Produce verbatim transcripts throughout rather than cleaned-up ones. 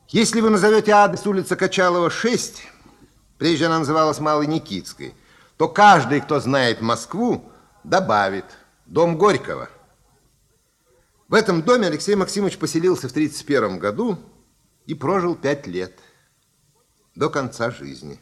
Если вы назовете адрес улица Качалова, шесть, прежде она называлась Малой Никитской, то каждый, кто знает Москву, добавит дом Горького. В этом доме Алексей Максимович поселился в тридцать первом году и прожил пять лет, до конца жизни.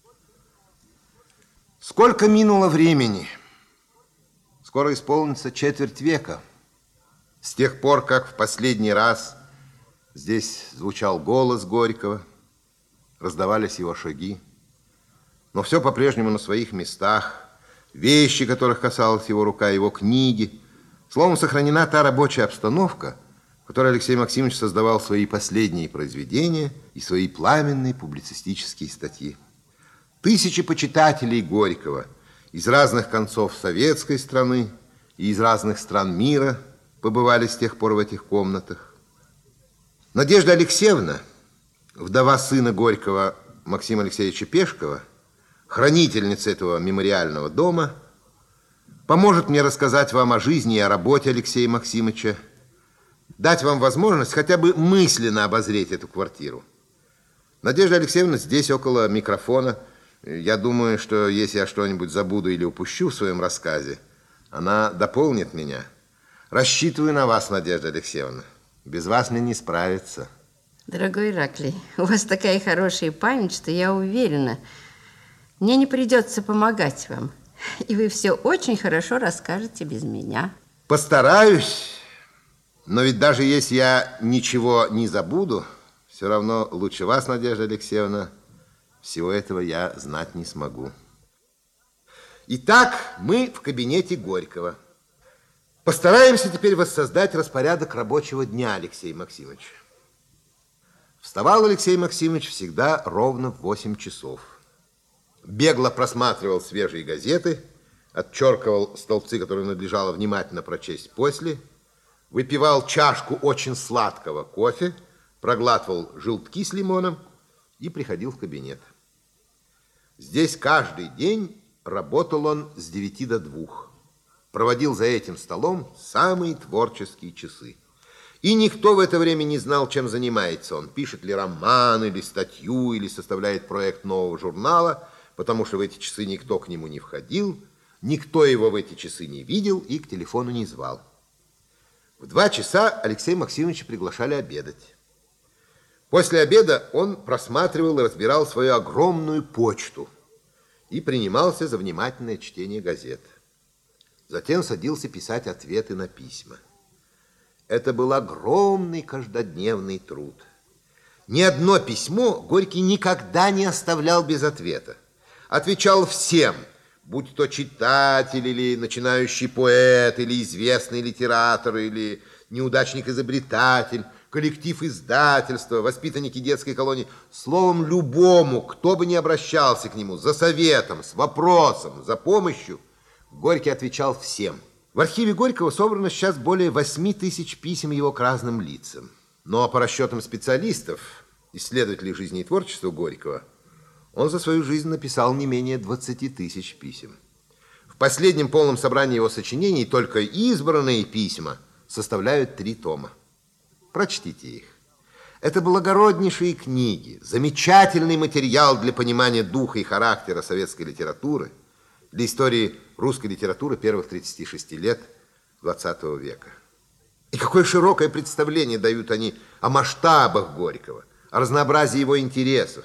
Сколько минуло времени? Скоро исполнится четверть века. С тех пор, как в последний раз здесь звучал голос Горького, раздавались его шаги. Но все по-прежнему на своих местах. Вещи, которых касалась его рука, его книги. Словом, сохранена та рабочая обстановка, в которой Алексей Максимович создавал свои последние произведения и свои пламенные публицистические статьи. Тысячи почитателей Горького из разных концов советской страны и из разных стран мира побывали с тех пор в этих комнатах. Надежда Алексеевна, вдова сына Горького Максима Алексеевича Пешкова, хранительница этого мемориального дома, поможет мне рассказать вам о жизни и о работе Алексея Максимовича, дать вам возможность хотя бы мысленно обозреть эту квартиру. Надежда Алексеевна здесь, около микрофона. Я думаю, что если я что-нибудь забуду или упущу в своем рассказе, она дополнит меня. Рассчитываю на вас, Надежда Алексеевна. Без вас мне не справиться. Дорогой Ираклий, у вас такая хорошая память, что я уверена, мне не придется помогать вам. И вы все очень хорошо расскажете без меня. Постараюсь, но ведь даже если я ничего не забуду, все равно лучше вас, Надежда Алексеевна, всего этого я знать не смогу. Итак, мы в кабинете Горького. Постараемся теперь воссоздать распорядок рабочего дня Алексея Максимовича. Вставал Алексей Максимович всегда ровно в восемь часов. Бегло просматривал свежие газеты, отчеркивал столбцы, которые надлежало внимательно прочесть после, выпивал чашку очень сладкого кофе, проглатывал желтки с лимоном и приходил в кабинет. Здесь каждый день работал он с девяти до двух. Проводил за этим столом самые творческие часы. И никто в это время не знал, чем занимается он. Пишет ли роман, или статью, или составляет проект нового журнала, потому что в эти часы никто к нему не входил, никто его в эти часы не видел и к телефону не звал. В два часа Алексея Максимовича приглашали обедать. После обеда он просматривал и разбирал свою огромную почту и принимался за внимательное чтение газет. Затем садился писать ответы на письма. Это был огромный каждодневный труд. Ни одно письмо Горький никогда не оставлял без ответа. Отвечал всем, будь то читатель, или начинающий поэт, или известный литератор, или неудачник-изобретатель, коллектив издательства, воспитанники детской колонии. Словом, любому, кто бы ни обращался к нему за советом, с вопросом, за помощью, Горький отвечал всем. В архиве Горького собрано сейчас более восьми тысяч писем его к разным лицам. Но по расчетам специалистов, исследователей жизни и творчества Горького, он за свою жизнь написал не менее двадцати тысяч писем. В последнем полном собрании его сочинений только избранные письма составляют три тома. Прочтите их. Это благороднейшие книги, замечательный материал для понимания духа и характера советской литературы, для истории русской литературы первых тридцати шести лет двадцатого века. И какое широкое представление дают они о масштабах Горького, о разнообразии его интересов.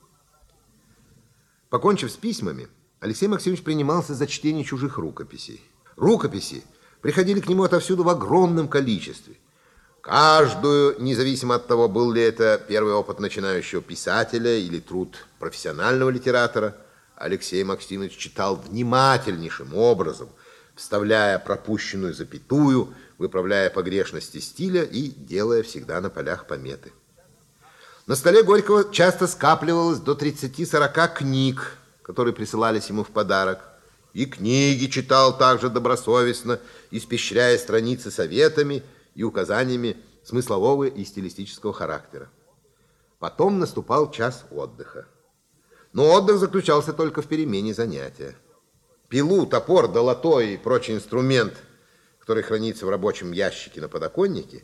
Покончив с письмами, Алексей Максимович принимался за чтение чужих рукописей. Рукописи приходили к нему отовсюду в огромном количестве. Каждую, независимо от того, был ли это первый опыт начинающего писателя или труд профессионального литератора, Алексей Максимович читал внимательнейшим образом, вставляя пропущенную запятую, выправляя погрешности стиля и делая всегда на полях пометы. На столе Горького часто скапливалось до тридцати-сорока книг, которые присылались ему в подарок. И книги читал также добросовестно, испещряя страницы советами и указаниями смыслового и стилистического характера. Потом наступал час отдыха. Но отдых заключался только в перемене занятия. Пилу, топор, долото и прочий инструмент, который хранится в рабочем ящике на подоконнике,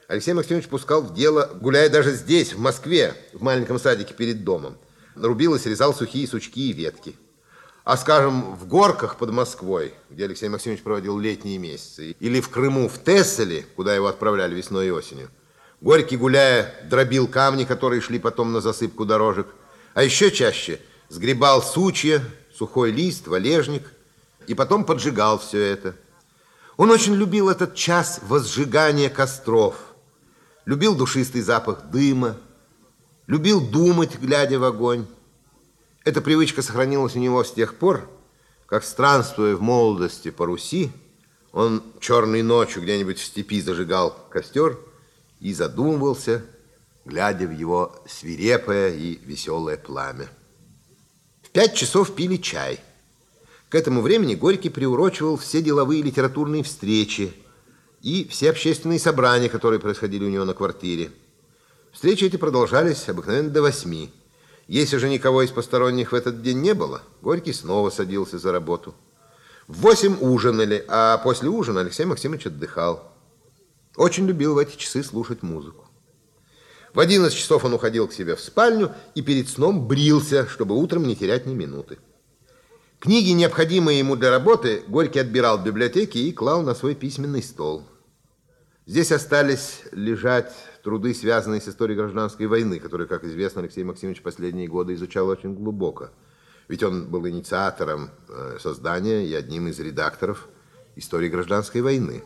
Алексей Максимович пускал в дело, гуляя даже здесь, в Москве, в маленьком садике перед домом. Рубил и срезал сухие сучки и ветки. А, скажем, в Горках под Москвой, где Алексей Максимович проводил летние месяцы, или в Крыму, в Тесселе, куда его отправляли весной и осенью, Горький, гуляя, дробил камни, которые шли потом на засыпку дорожек, а еще чаще сгребал сучья, сухой лист, валежник, и потом поджигал все это. Он очень любил этот час возжигания костров, любил душистый запах дыма, любил думать, глядя в огонь. Эта привычка сохранилась у него с тех пор, как, странствуя в молодости по Руси, он черной ночью где-нибудь в степи зажигал костер и задумывался, глядя в его свирепое и веселое пламя. В пять часов пили чай. К этому времени Горький приурочивал все деловые литературные встречи и все общественные собрания, которые происходили у него на квартире. Встречи эти продолжались обыкновенно до восьми. Если же никого из посторонних в этот день не было, Горький снова садился за работу. В восемь ужинали, а после ужина Алексей Максимович отдыхал. Очень любил в эти часы слушать музыку. В одиннадцать часов он уходил к себе в спальню и перед сном брился, чтобы утром не терять ни минуты. Книги, необходимые ему для работы, Горький отбирал в библиотеке и клал на свой письменный стол. Здесь остались лежать труды, связанные с историей гражданской войны, которые, как известно, Алексей Максимович последние годы изучал очень глубоко. Ведь он был инициатором создания и одним из редакторов истории гражданской войны.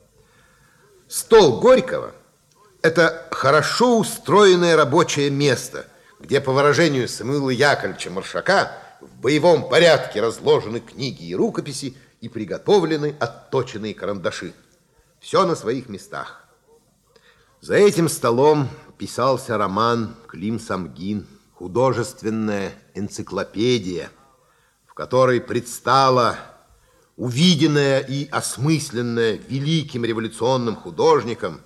Стол Горького – это хорошо устроенное рабочее место, где, по выражению Самуила Яковлевича Маршака, в боевом порядке разложены книги и рукописи и приготовлены отточенные карандаши. Все на своих местах. За этим столом писался роман «Клим Самгин», художественная энциклопедия, в которой предстала увиденная и осмысленная великим революционным художником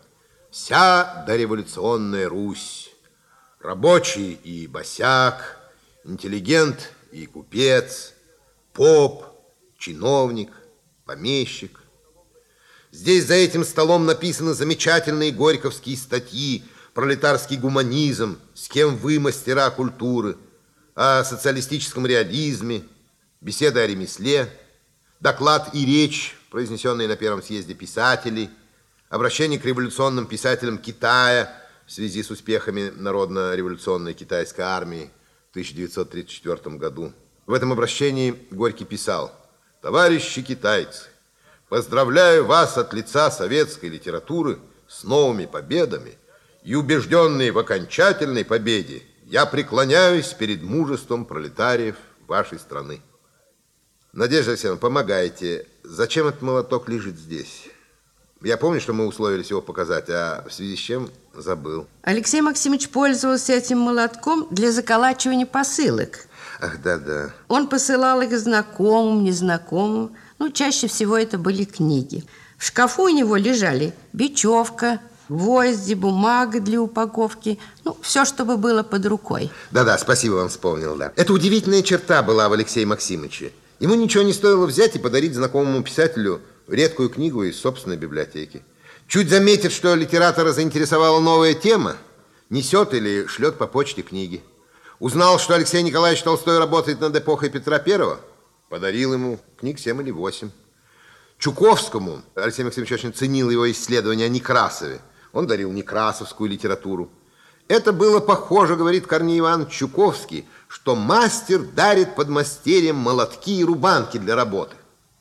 вся дореволюционная Русь. Рабочий и босяк, интеллигент и купец, поп, чиновник, помещик. Здесь за этим столом написаны замечательные горьковские статьи, пролетарский гуманизм, с кем вы, мастера культуры, о социалистическом реализме, беседы о ремесле, доклад и речь, произнесенные на Первом съезде писателей, обращение к революционным писателям Китая в связи с успехами Народно-революционной китайской армии в тысяча девятьсот тридцать четвёртом году. В этом обращении Горький писал: «Товарищи китайцы, поздравляю вас от лица советской литературы с новыми победами и, убежденный в окончательной победе, я преклоняюсь перед мужеством пролетариев вашей страны». Надежда Алексеевна, помогайте. Зачем этот молоток лежит здесь? Я помню, что мы условились его показать, а в связи с чем забыл. Алексей Максимович пользовался этим молотком для заколачивания посылок. Ах, да-да. Он посылал их знакомым, незнакомым. Ну, чаще всего это были книги. В шкафу у него лежали бечевка, гвозди, бумага для упаковки. Ну, все, чтобы было под рукой. Да-да, спасибо, вам вспомнил, да. Это удивительная черта была в Алексее Максимовиче. Ему ничего не стоило взять и подарить знакомому писателю редкую книгу из собственной библиотеки. Чуть заметит, что литератора заинтересовала новая тема, несет или шлет по почте книги. Узнал, что Алексей Николаевич Толстой работает над эпохой Петра Первого, подарил ему книг семь или восемь. Чуковскому, Алексей Максимович очень ценил его исследования о Некрасове, он дарил некрасовскую литературу. Это было похоже, говорит Корней Иванович Чуковский, что мастер дарит подмастерьям молотки и рубанки для работы.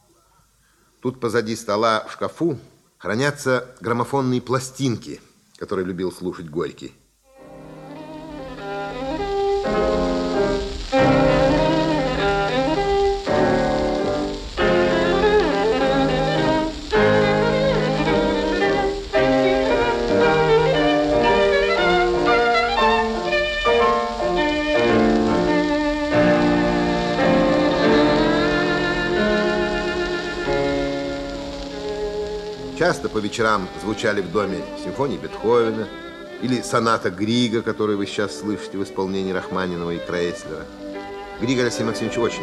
Тут позади стола в шкафу хранятся граммофонные пластинки, которые любил слушать Горький. Часто по вечерам звучали в доме симфонии Бетховена или соната Грига, которую вы сейчас слышите в исполнении Рахманинова и Крейслера. Грига Алексей Максимович очень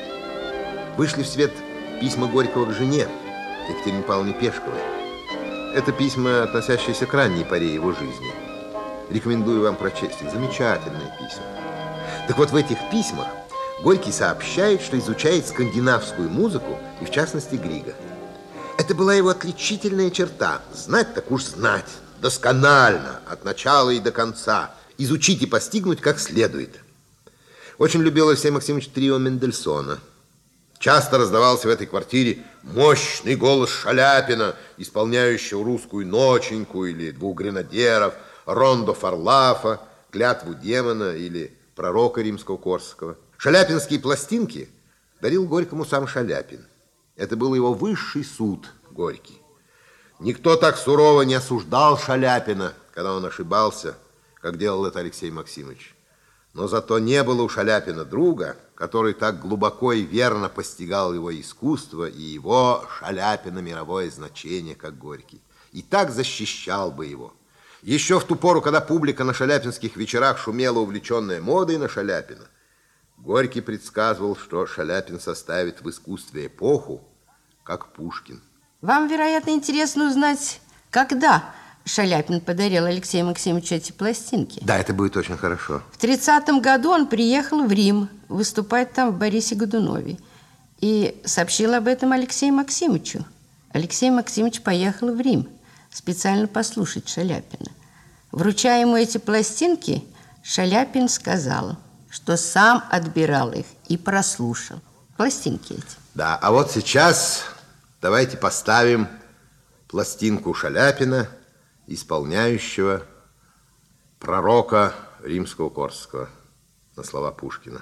любил. Вышли в свет письма Горького к жене, Екатерине Павловне Пешковой. Это письма, относящиеся к ранней поре его жизни. Рекомендую вам прочесть их. Замечательные письма. Так вот, в этих письмах Горький сообщает, что изучает скандинавскую музыку, и в частности Грига. Это была его отличительная черта. Знать так уж знать. Досконально, от начала и до конца. Изучить и постигнуть как следует. Очень любил Алексей Максимович трио Мендельсона. Часто раздавался в этой квартире мощный голос Шаляпина, исполняющего русскую ноченьку или двух гренадеров, рондо Фарлафа, клятву демона или пророка римского-корсакова. Шаляпинские пластинки дарил Горькому сам Шаляпин. Это был его высший суд, Горький. Никто так сурово не осуждал Шаляпина, когда он ошибался, как делал это Алексей Максимович. Но зато не было у Шаляпина друга, который так глубоко и верно постигал его искусство и его, Шаляпина, мировое значение, как Горький. И так защищал бы его. Еще в ту пору, когда публика на шаляпинских вечерах шумела, увлеченная модой на Шаляпина, Горький предсказывал, что Шаляпин составит в искусстве эпоху, как Пушкин. Вам, вероятно, интересно узнать, когда Шаляпин подарил Алексею Максимовичу эти пластинки. Да, это будет очень хорошо. В тридцатом году он приехал в Рим выступать там в Борисе Годунове и сообщил об этом Алексею Максимовичу. Алексей Максимович поехал в Рим специально послушать Шаляпина. Вручая ему эти пластинки, Шаляпин сказал, что сам отбирал их и прослушал. Пластинки эти. Да, а вот сейчас давайте поставим пластинку Шаляпина, исполняющего пророка римского-корсакова на слова Пушкина.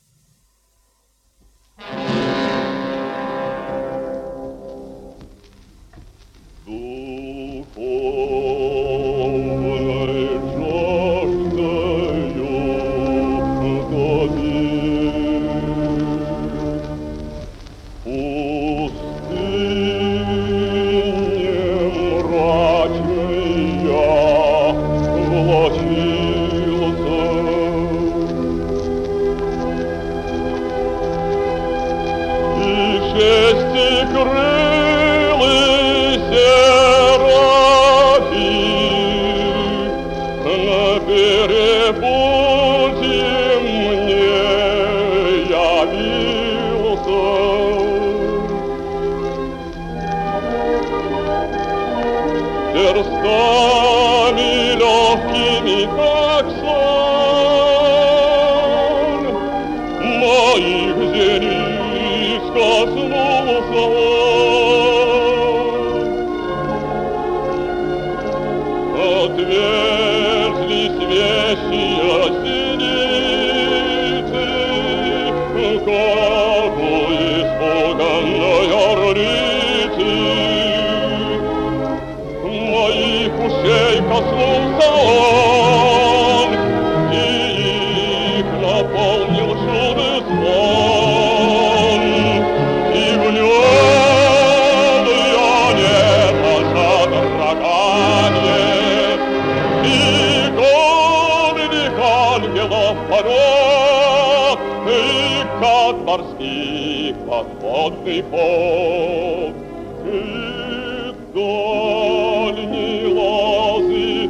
подводный пол и дальние лозы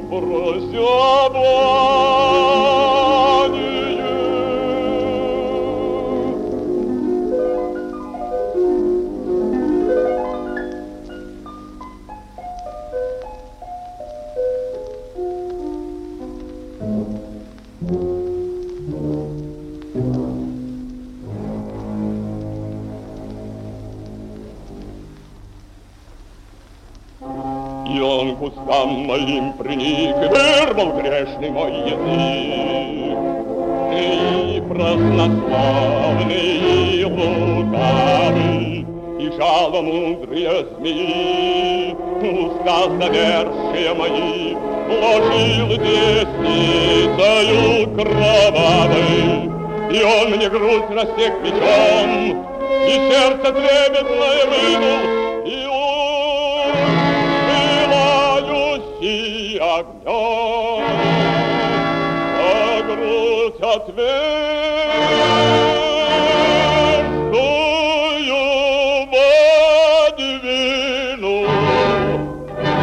И он к устам моим приник, вырвал грешный мой язык. И празднославный, и лукавый, и жаломудрые змеи, уста замерзшие мои, вложил десницею кровавой. И он мне грудь рассек мечом, и сердце трепетное вынул, и и огнем, а грудь отверстую подвину.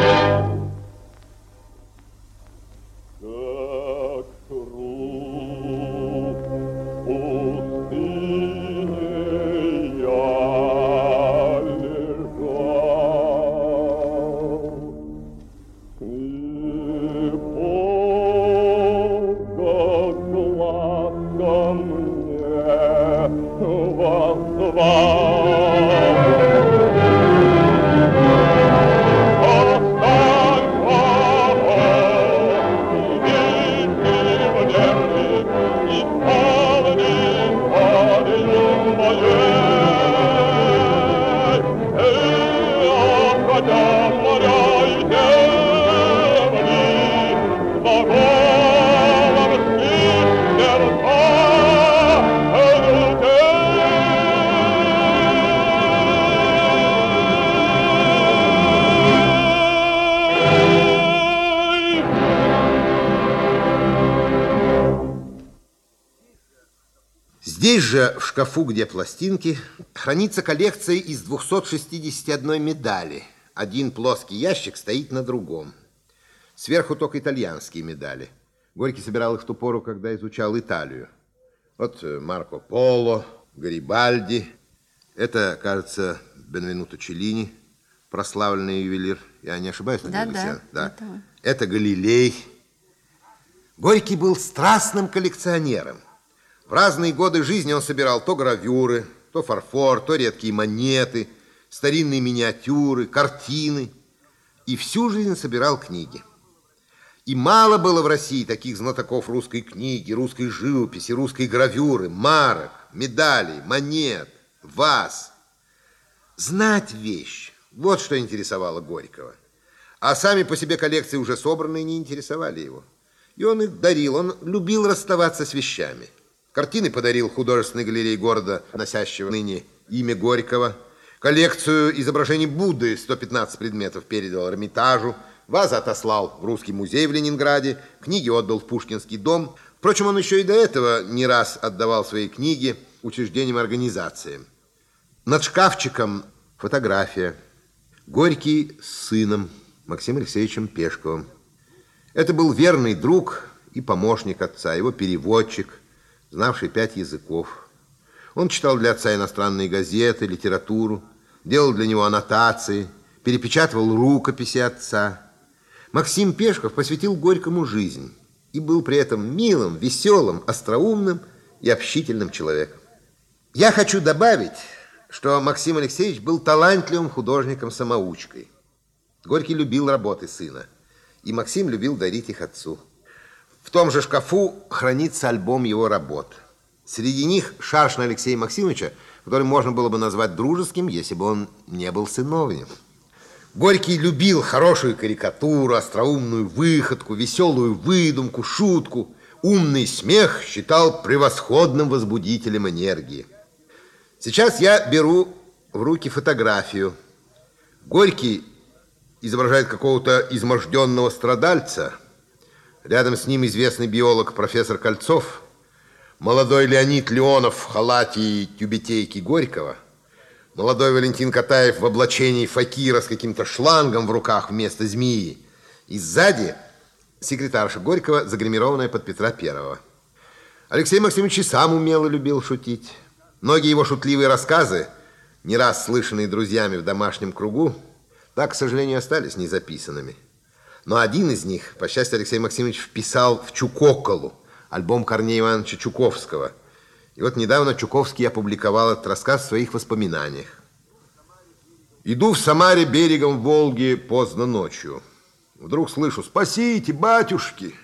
Здесь же, в шкафу, где пластинки, хранится коллекция из двухсот шестидесяти одной медали. Один плоский ящик стоит на другом. Сверху только итальянские медали. Горький собирал их в ту пору, когда изучал Италию. Вот Марко Поло, Гарибальди. Это, кажется, Бенвенуто Челлини, прославленный ювелир. Я не ошибаюсь, Надежда Алексеевна? Да, да. Это... это Галилей. Горький был страстным коллекционером. В разные годы жизни он собирал то гравюры, то фарфор, то редкие монеты, старинные миниатюры, картины. И всю жизнь собирал книги. И мало было в России таких знатоков русской книги, русской живописи, русской гравюры, марок, медалей, монет, ваз. Знать вещь. Вот что интересовало Горького. А сами по себе коллекции, уже собранные, не интересовали его. И он их дарил. Он любил расставаться с вещами. Картины подарил художественной галерее города, носящего ныне имя Горького. Коллекцию изображений Будды, сто пятнадцать предметов, передал Эрмитажу. Вазы отослал в Русский музей в Ленинграде. Книги отдал в Пушкинский дом. Впрочем, он еще и до этого не раз отдавал свои книги учреждениям и организациям. Над шкафчиком фотография. Горький с сыном Максимом Алексеевичем Пешковым. Это был верный друг и помощник отца, его переводчик, знавший пять языков. Он читал для отца иностранные газеты, литературу, делал для него аннотации, перепечатывал рукописи отца. Максим Пешков посвятил Горькому жизнь и был при этом милым, веселым, остроумным и общительным человеком. Я хочу добавить, что Максим Алексеевич был талантливым художником-самоучкой. Горький любил работы сына, и Максим любил дарить их отцу. В том же шкафу хранится альбом его работ. Среди них Шаршина Алексея Максимовича, который можно было бы назвать дружеским, если бы он не был сыновним. Горький любил хорошую карикатуру, остроумную выходку, веселую выдумку, шутку. Умный смех считал превосходным возбудителем энергии. Сейчас я беру в руки фотографию. Горький изображает какого-то изможденного страдальца. Рядом с ним известный биолог профессор Кольцов. Молодой Леонид Леонов в халате и тюбетейке Горького. Молодой Валентин Катаев в облачении факира с каким-то шлангом в руках вместо змеи. И сзади секретарша Горького, загримированная под Петра Первого. Алексей Максимович и сам умело любил шутить. Многие его шутливые рассказы, не раз слышанные друзьями в домашнем кругу, так, к сожалению, остались незаписанными. Но один из них, по счастью, Алексей Максимович вписал в «Чукоколу», альбом Корнея Ивановича Чуковского. И вот недавно Чуковский опубликовал этот рассказ в своих воспоминаниях. «Иду в Самаре берегом Волги поздно ночью. Вдруг слышу: спасите, батюшки!»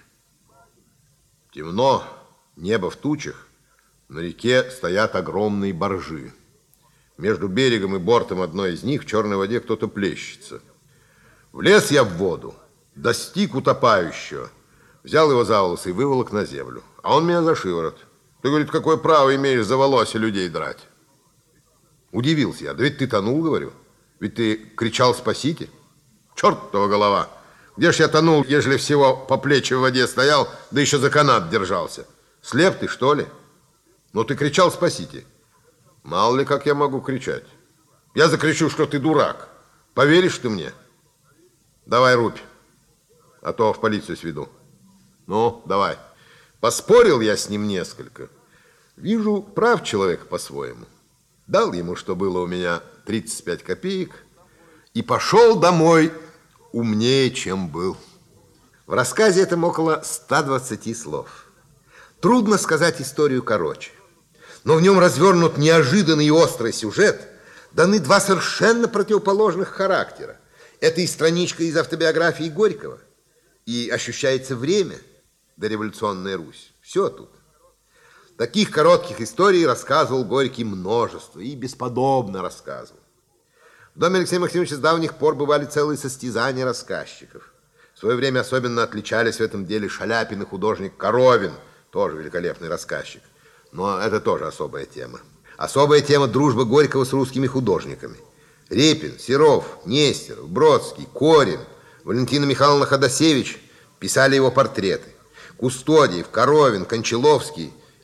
Темно, небо в тучах. На реке стоят огромные баржи. Между берегом и бортом одной из них в черной воде кто-то плещется. Влез я в воду, достиг утопающего, взял его за волосы и выволок на землю. А он меня за шиворот. Ты, говорит, какое право имеешь за волосы людей драть? Удивился я. Да ведь ты тонул, говорю. Ведь ты кричал: спасите. Чертова голова. Где ж я тонул, ежели всего по плечи в воде стоял, да еще за канат держался? Слеп ты, что ли? Но ты кричал: спасите. Мало ли, как я могу кричать. Я закричу, что ты дурак. Поверишь ты мне? Давай рубь, а то в полицию сведу. Ну, давай. Поспорил я с ним несколько. Вижу, прав человек по-своему. Дал ему, что было у меня, тридцать пять копеек, и пошел домой умнее, чем был. В рассказе этом около ста двадцати слов. Трудно сказать историю короче. Но в нем развернут неожиданный и острый сюжет, даны два совершенно противоположных характера. Это и страничка из автобиографии Горького, и ощущается время, дореволюционная Русь. Все тут. Таких коротких историй рассказывал Горький множество, и бесподобно рассказывал. В доме Алексея Максимовича с давних пор бывали целые состязания рассказчиков. В свое время особенно отличались в этом деле Шаляпин и художник Коровин, тоже великолепный рассказчик. Но это тоже особая тема. Особая тема — дружба Горького с русскими художниками. Репин, Серов, Нестеров, Бродский, Корин, Валентина Михайловна Ходосевич писали его портреты. Кустодиев, Коровин, Кончаловский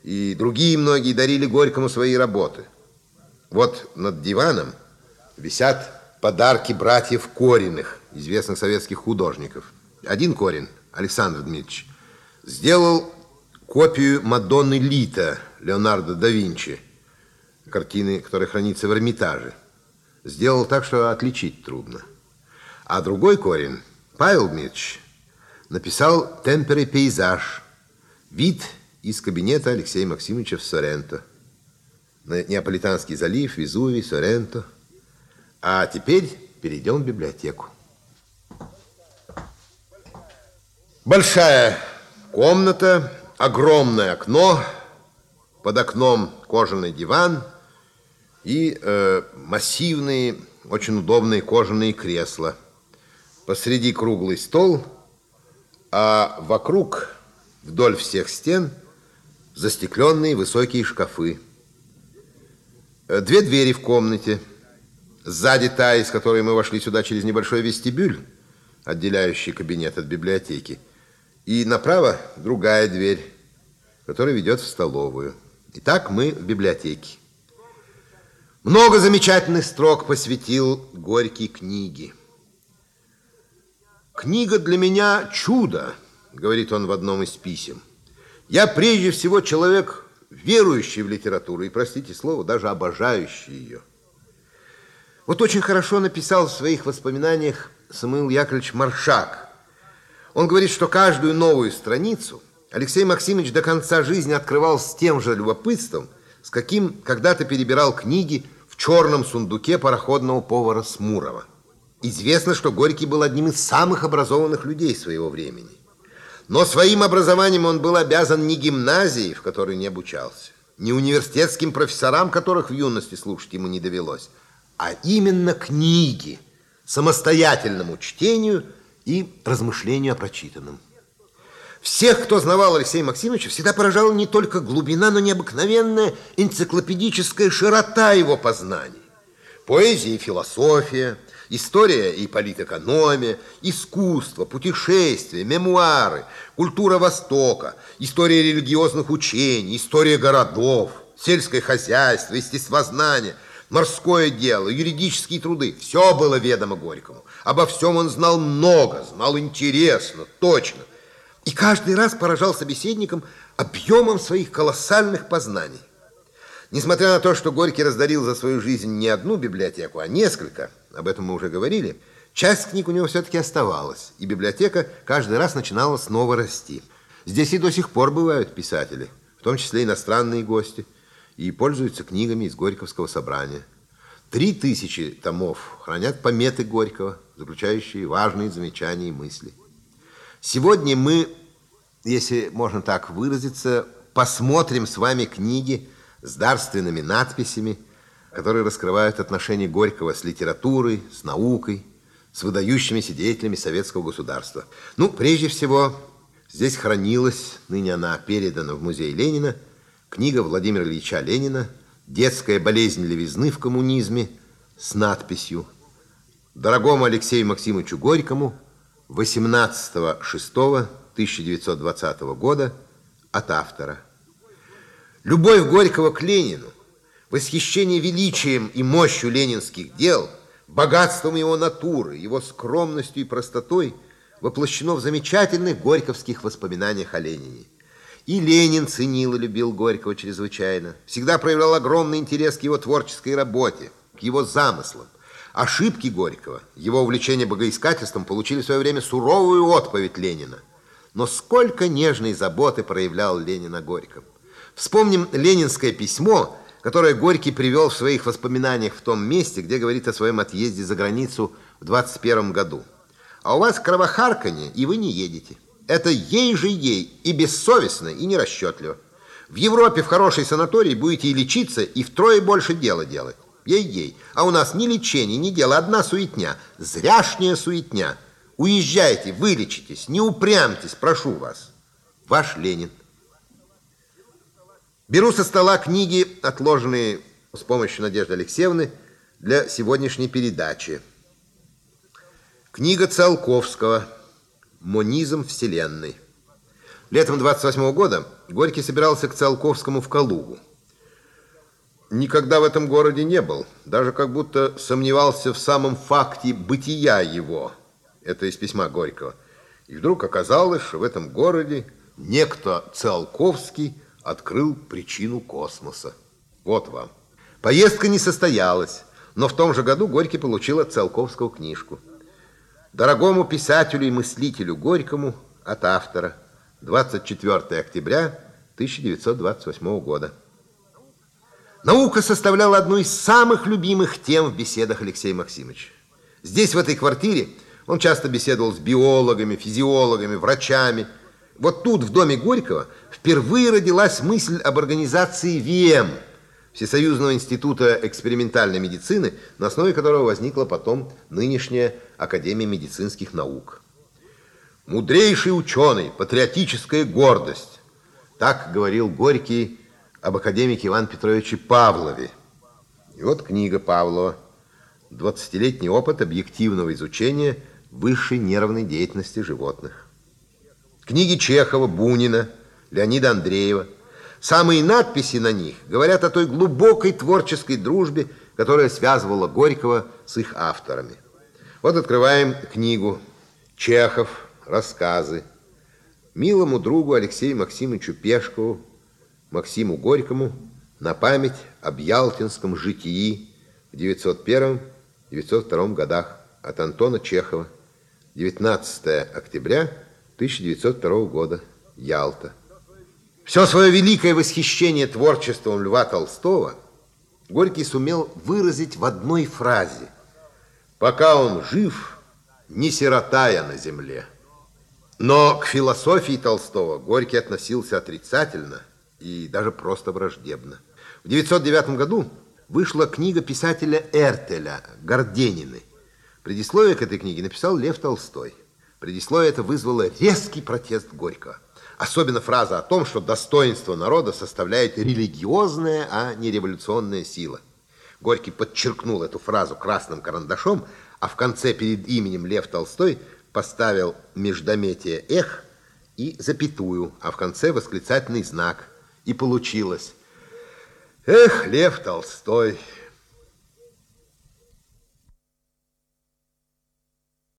и другие многие дарили Горькому свои работы. Вот над диваном висят подарки братьев Кориных, известных советских художников. Один Корин, Александр Дмитриевич, сделал копию Мадонны Лита Леонардо да Винчи, картины, которая хранится в Эрмитаже. Сделал так, что отличить трудно. А другой Корин, Павел Дмитриевич, написал темпере пейзаж, вид из кабинета Алексея Максимовича в Соренто. Неаполитанский залив, Везувий, Соренто. А теперь перейдем в библиотеку. Большая комната, огромное окно, под окном кожаный диван и э, массивные, очень удобные кожаные кресла. Посреди круглый стол, а вокруг, вдоль всех стен, застекленные высокие шкафы. Две двери в комнате. Сзади та, из которой мы вошли сюда через небольшой вестибюль, отделяющий кабинет от библиотеки. И направо другая дверь, которая ведет в столовую. Итак, мы в библиотеке. Много замечательных строк посвятил Горький книге. «Книга для меня чудо», говорит он в одном из писем. «Я прежде всего человек, верующий в литературу и, простите слово, даже обожающий ее». Вот очень хорошо написал в своих воспоминаниях Самуил Яковлевич Маршак. Он говорит, что каждую новую страницу Алексей Максимович до конца жизни открывал с тем же любопытством, с каким когда-то перебирал книги в черном сундуке пароходного повара Смурова. Известно, что Горький был одним из самых образованных людей своего времени. Но своим образованием он был обязан не гимназии, в которой не обучался, не университетским профессорам, которых в юности слушать ему не довелось, а именно книге, самостоятельному чтению и размышлению о прочитанном. Всех, кто знавал Алексея Максимовича, всегда поражала не только глубина, но необыкновенная энциклопедическая широта его познаний. Поэзия и философия, история и политэкономия, искусство, путешествия, мемуары, культура Востока, история религиозных учений, история городов, сельское хозяйство, естествознание, морское дело, юридические труды. Все было ведомо Горькому. Обо всем он знал много, знал интересно, точно. И каждый раз поражал собеседникам объемом своих колоссальных познаний. Несмотря на то, что Горький раздарил за свою жизнь не одну библиотеку, а несколько, об этом мы уже говорили, часть книг у него все-таки оставалась, и библиотека каждый раз начинала снова расти. Здесь и до сих пор бывают писатели, в том числе иностранные гости, и пользуются книгами из Горьковского собрания. Три тысячи томов хранят пометы Горького, заключающие важные замечания и мысли. Сегодня мы, если можно так выразиться, посмотрим с вами книги с дарственными надписями, которые раскрывают отношения Горького с литературой, с наукой, с выдающимися деятелями советского государства. Ну, прежде всего, здесь хранилась, ныне она передана в музей Ленина, книга Владимира Ильича Ленина «Детская болезнь левизны в коммунизме» с надписью «Дорогому Алексею Максимовичу Горькому восемнадцатого шестого тысяча девятьсот двадцатого года от автора». Любовь Горького к Ленину, восхищение величием и мощью ленинских дел, богатством его натуры, его скромностью и простотой воплощено в замечательных горьковских воспоминаниях о Ленине. И Ленин ценил и любил Горького чрезвычайно, всегда проявлял огромный интерес к его творческой работе, к его замыслам. Ошибки Горького, его увлечение богоискательством получили в свое время суровую отповедь Ленина. Но сколько нежной заботы проявлял Ленин о Горьком. Вспомним ленинское письмо, которое Горький привел в своих воспоминаниях в том месте, где говорит о своем отъезде за границу в двадцать первом году. А у вас кровохарканье, и вы не едете. Это ей же ей, и бессовестно, и нерасчетливо. В Европе в хорошей санатории будете и лечиться, и втрое больше дела делать. Ей-ей. А у нас ни лечения, ни дела, одна суетня. Зряшняя суетня. Уезжайте, вылечитесь, не упрямьтесь, прошу вас. Ваш Ленин. Беру со стола книги, отложенные с помощью Надежды Алексеевны для сегодняшней передачи. Книга Циолковского «Монизм Вселенной». Летом двадцать восьмого года Горький собирался к Циолковскому в Калугу. Никогда в этом городе не был, даже как будто сомневался в самом факте бытия его. Это из письма Горького. И вдруг оказалось, что в этом городе некто Циолковский открыл причину космоса. Вот вам. Поездка не состоялась, но в том же году Горький получил от Циолковского книжку. Дорогому писателю и мыслителю Горькому от автора. двадцать четвёртого октября тысяча девятьсот двадцать восьмого года. Наука составляла одну из самых любимых тем в беседах Алексея Максимовича. Здесь, в этой квартире, он часто беседовал с биологами, физиологами, врачами. Вот тут, в доме Горького, впервые родилась мысль об организации ВИЭМ, Всесоюзного института экспериментальной медицины, на основе которого возникла потом нынешняя Академия медицинских наук. «Мудрейший ученый, патриотическая гордость», так говорил Горький об академике Иване Петровиче Павлове. И вот книга Павлова «Двадцатилетний опыт объективного изучения высшей нервной деятельности животных». Книги Чехова, Бунина, Леонида Андреева. Самые надписи на них говорят о той глубокой творческой дружбе, которая связывала Горького с их авторами. Вот открываем книгу Чехов, рассказы. Милому другу Алексею Максимовичу Пешкову, Максиму Горькому, на память об ялтинском житии в девятьсот первом — девятьсот втором годах от Антона Чехова. девятнадцатого октября тысяча девятьсот второго года. Ялта. Все свое великое восхищение творчеством Льва Толстого Горький сумел выразить в одной фразе: «Пока он жив, не сирота я на земле». Но к философии Толстого Горький относился отрицательно и даже просто враждебно. В девятьсот девятом году вышла книга писателя Эртеля «Горденины». Предисловие к этой книге написал Лев Толстой. Предисловие это вызвало резкий протест Горького. Особенно фраза о том, что достоинство народа составляет религиозная, а не революционная сила. Горький подчеркнул эту фразу красным карандашом, а в конце перед именем Лев Толстой поставил междометие «эх» и запятую, а в конце восклицательный знак. И получилось: «Эх, Лев Толстой,